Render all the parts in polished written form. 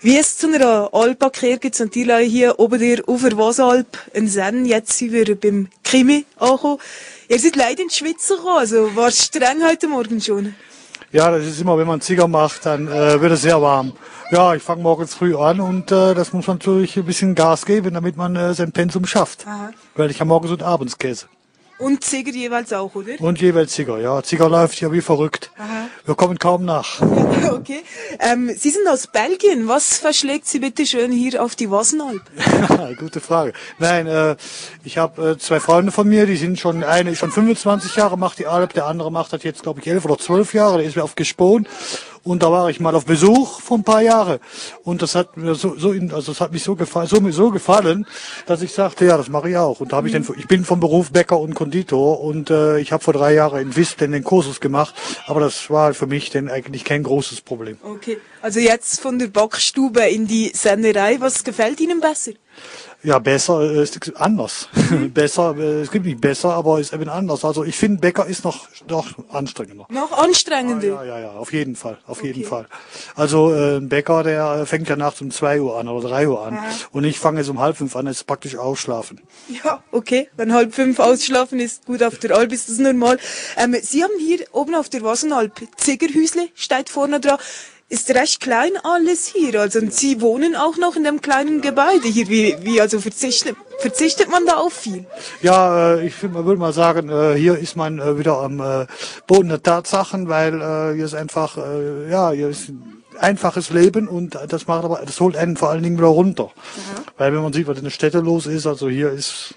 Wie es zu einer Alpverkehr gibt es natürlich hier oben der Ufer Wasalp in Senn. Jetzt sind wir beim Krimi angekommen. Ihr seid leider in die Schweiz gekommen, also war es streng heute Morgen schon? Ja, das ist immer, wenn man Ziger macht, dann wird es sehr warm. Ja, ich fange morgens früh an und das muss man natürlich ein bisschen Gas geben, damit man sein Pensum schafft. Aha. Weil ich habe morgens und abends Käse. Und Ziger jeweils auch, oder? Und jeweils Ziger, ja. Ziger läuft ja wie verrückt. Aha. Wir kommen kaum nach. Ja, okay. Sie sind aus Belgien. Was verschlägt Sie bitte schön hier auf die Wasenalp? Gute Frage. Nein, ich habe zwei Freunde von mir, die sind schon, eine ist schon 25 Jahre, macht die Alp, der andere macht das jetzt, glaube ich, 11 oder 12 Jahre, der ist mir auf Gespohn. Und da war ich mal auf Besuch vor ein paar Jahren. Und das hat mir das hat mich so gefallen, dass ich sagte, ja, das mache ich auch. Und da habe ich bin vom Beruf Bäcker und Konditor und ich habe vor 3 Jahren in Visp den Kursus gemacht, aber das war für mich denn eigentlich kein großes Problem. Okay. Also jetzt von der Backstube in die Sennerei. Was gefällt Ihnen besser? Ja, besser ist anders. Besser, es gibt nicht besser, aber ist eben anders. Also ich finde, Bäcker ist noch anstrengender. Noch anstrengender? Ja, auf jeden Fall, jeden Fall. Also ein Bäcker, der fängt ja nachts um 2 Uhr an oder 3 Uhr an. Und ich fange jetzt um 4:30 an, das ist praktisch ausschlafen. Ja, okay. Wenn 4:30 ausschlafen ist, gut, auf der Alp ist das normal. Sie haben hier oben auf der Wasenalp Ziegerhüsle, steht vorne dran. Ist recht klein alles hier, also und Sie wohnen auch noch in dem kleinen Gebäude hier, also verzichtet man da auf viel? Ja, man würde mal sagen, hier ist man wieder am Boden der Tatsachen, weil hier ist einfach, hier ist ein einfaches Leben und das holt einen vor allen Dingen wieder runter. Mhm. Weil wenn man sieht, was in der Städte los ist, also hier ist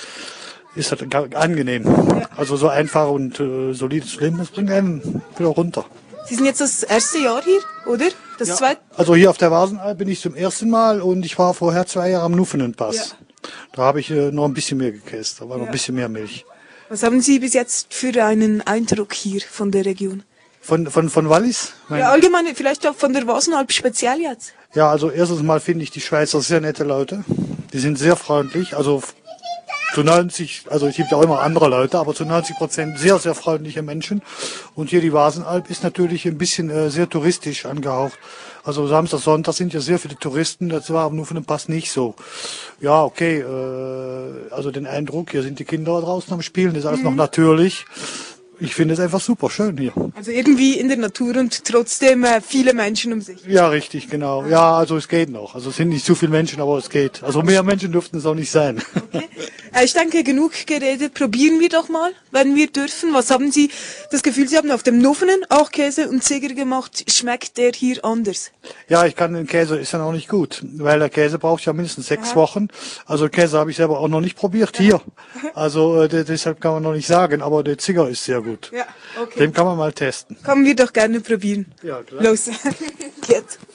das angenehm. Ja. Also so einfach und solides Leben, das bringt einen wieder runter. Sie sind jetzt das erste Jahr hier, oder? Das zweite? Also hier auf der Wasenalp bin ich zum ersten Mal und ich war vorher 2 Jahre am Nuffenenpass. Ja. Da habe ich noch ein bisschen mehr gekäst, da war noch ein bisschen mehr Milch. Was haben Sie bis jetzt für einen Eindruck hier von der Region? Von Wallis? Ja, allgemein, vielleicht auch von der Wasenalp speziell jetzt. Ja, also erstens mal finde ich die Schweizer sehr nette Leute. Die sind sehr freundlich, also zu 90, also es gibt ja auch immer andere Leute, aber zu 90% sehr, sehr freundliche Menschen. Und hier die Wasenalp ist natürlich ein bisschen sehr touristisch angehaucht. Also Samstag, Sonntag sind ja sehr viele Touristen, das war nur von dem Pass nicht so. Ja, okay, also den Eindruck, hier sind die Kinder draußen am Spielen, das ist alles noch natürlich. Ich finde es einfach super schön hier. Also irgendwie in der Natur und trotzdem viele Menschen um sich. Ja, richtig, genau. Ja, also es geht noch. Also es sind nicht zu viele Menschen, aber es geht. Also mehr Menschen dürften es auch nicht sein. Okay. Ich denke, genug geredet. Probieren wir doch mal, wenn wir dürfen. Was haben Sie das Gefühl, Sie haben auf dem Nuffenen auch Käse und Ziger gemacht. Schmeckt der hier anders? Ja, den Käse ist ja noch nicht gut, weil der Käse braucht ja mindestens 6 Wochen. Also Käse habe ich selber auch noch nicht probiert hier. Also deshalb kann man noch nicht sagen, aber der Ziger ist sehr gut. Ja, okay. Den kann man mal testen. Können wir doch gerne probieren. Ja, klar. Los. Jetzt.